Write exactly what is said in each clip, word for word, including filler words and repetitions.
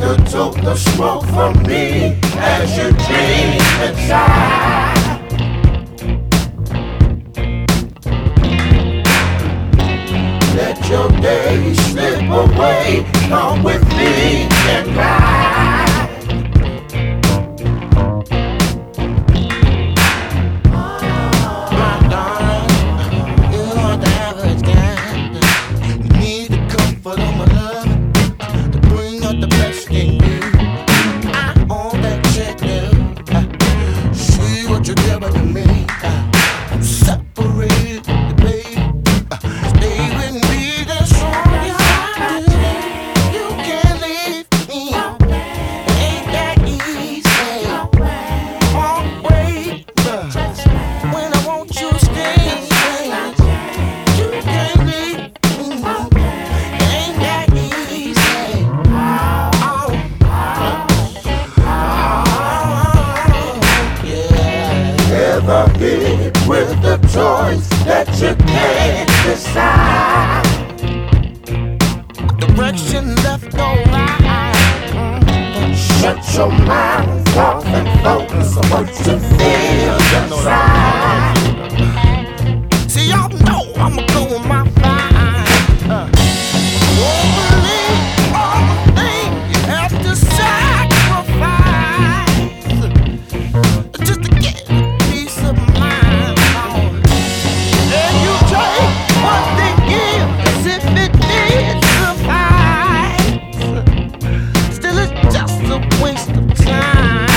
the toke, the smoke from me as you dream inside. Let your days slip away, come with me and ride. My darling, you are the average guy. You need the comfort of my love to bring out the best in you. I own that check now. See what you're giving to me. I'm separated, baby. Stay with me, that's all you have to do. You can't leave me. It ain't that easy. Walk away, when I want you to stay. You can't leave me. It ain't that easy. Oh, oh, yeah. Ever hit with the choice that you can't decide? Direction left or right. Shut your mind off and focus on what you feel inside. See, y'all know I'ma go with my vibe. Uh, won't believe all the things you have to sacrifice just to get a peace of mind. And you take what they give as if it did suffice. Still, it's just a waste of time.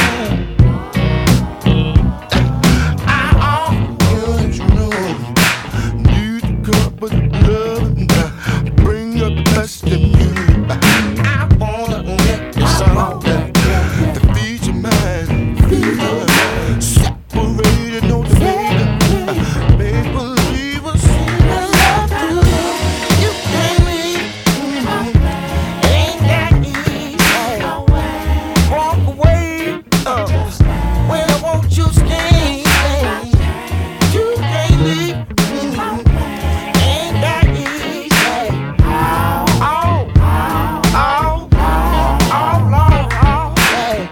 I offer you, you know, need to cup of love, bring up the best in you. I wanna make you something to feed your mind. Separated, no debate. Make believe us in love too. You can't leave. It ain't that easy. Walk away uh, when I want you to stay. You can't leave. It ain't that easy. Oh, oh, oh, Lord, oh, yeah.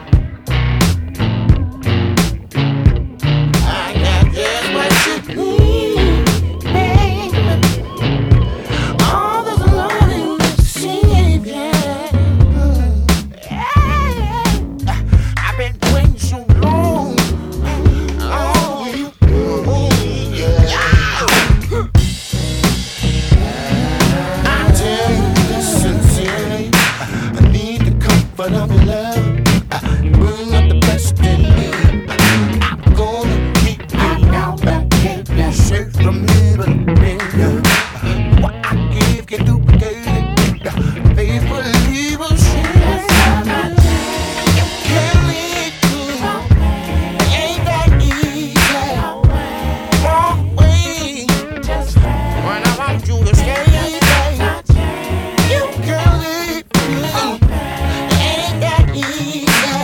I got just what you need, baby. All this loving that she gave. I've been waiting so long. Oh, yeah. I tell you this sincerely. I need the comfort of your love. Bring out the best in me. I'm gonna keep you out and keep you safe from evil men. What I give can duplicate it. Faithful evil shit. You can't leave me. It ain't that easy. Walk away when I want you to stay. You can't leave me. It ain't that easy.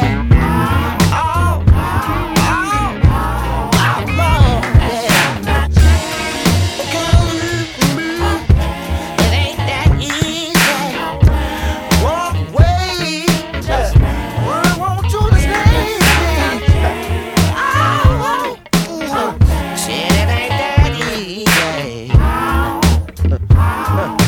Oh, oh, oh, Lord, yeah. You can't leave me. It ain't that easy. Walk away when I want you to stay. Oh, oh, shit, it ain't that easy.